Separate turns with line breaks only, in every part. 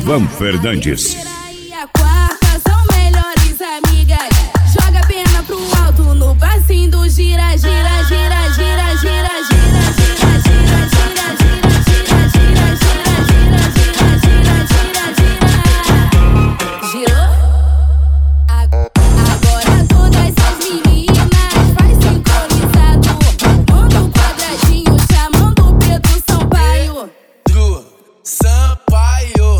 Ivan Fernandes.
E a quarta são melhores amigas. Joga a perna pro alto no passinho do gira, gira, gira, gira, gira, gira, gira, gira, gira, gira, gira, gira, gira, gira, gira, gira. Girou? Agora todas as meninas faz sincronizado. Manda um quadradinho chamando o Pedro Sampaio.
Sampaio.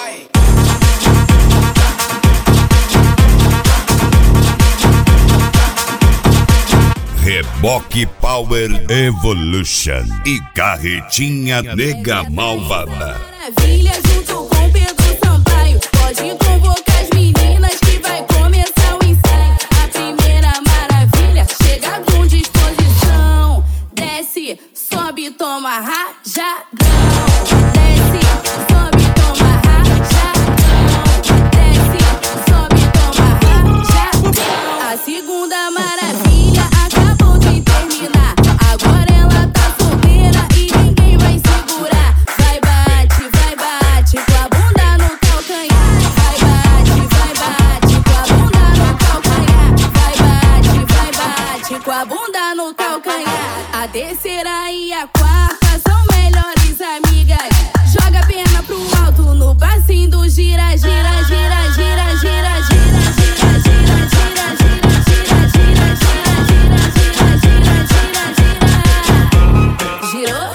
Reboque Power Evolution e Carretinha Nega Malvada.
Maravilha junto com Pedro Sampaio. Pode convocar as meninas que vai começar o ensaio. A primeira maravilha chega com disposição. Desce, sobe, toma rajadão. Desce, sobe, toma rajadão. Desce, sobe, toma rajadão. A segunda maravilha acabou de terminar. Agora ela tá solteira e ninguém vai segurar. Vai bate com a bunda no calcanhar. Vai bate com a bunda no calcanhar. Vai bate com a bunda no calcanhar. A terceira e a quarta são melhores amigas. Joga a perna pro alto no passinho do gira, gira, gira, gira, gira, gira, gira, gira, gira, gira, gira, gira, gira, gira, gira, gira. Girou?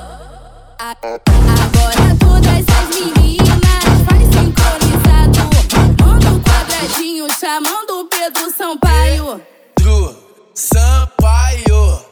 Agora todas as meninas faz sincronizado. Manda um quadradinho chamando o Pedro Sampaio.
Sampaio.